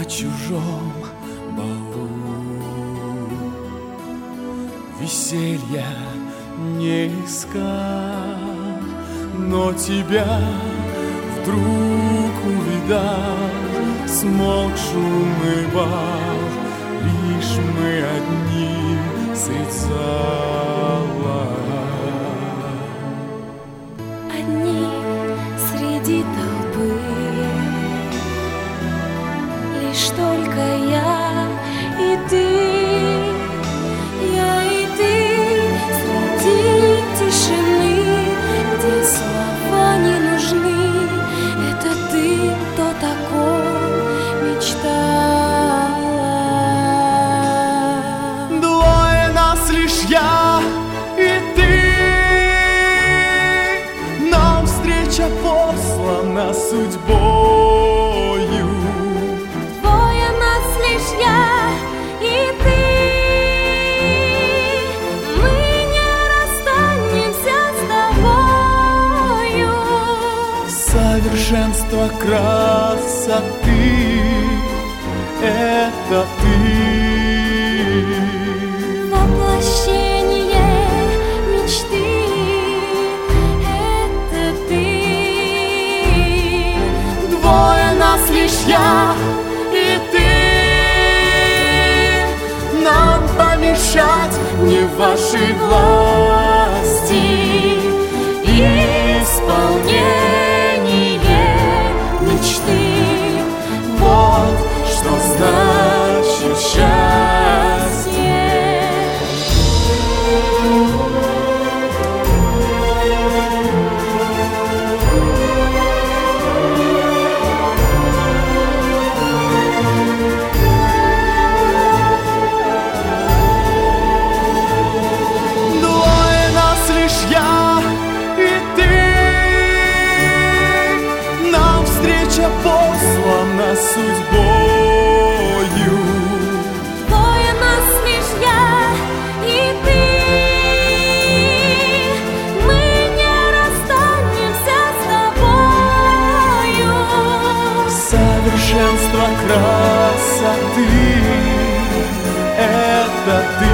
чужом балу. Веселья не искал, но тебя вдруг увидал. Смолк шумный бал, лишь мы одни средь зала. Одни среди толпы, лишь только я и ты, я и ты среди тишины, где слова не нужны. Это ты, кто такой мечтала. Двое нас лишь я и ты, нам встреча послана судьбою. Двое нас лишь я и ты, мы не расстанемся с тобою. Совершенство красоты — это ты. Воплощение мечты — это ты. Двое нас лишь я и ты, нам помешать не в вашей власти. Исполнение мечты — вот что значит счастье. Двое нас лишь я и ты, нам встреча послана судьбою. Двое нас лишь я и ты, мы не расстанемся с тобою. Совершенство красоты — это ты.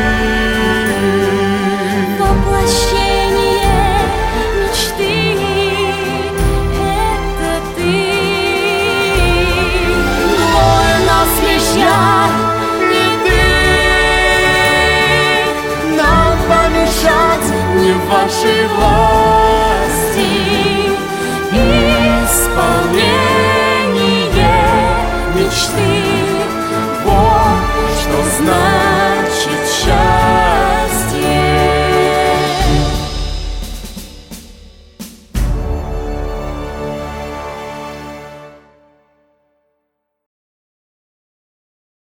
Воплощение мечты — это ты. Двое нас лишь я и ты, нам помешать не в вашей власти.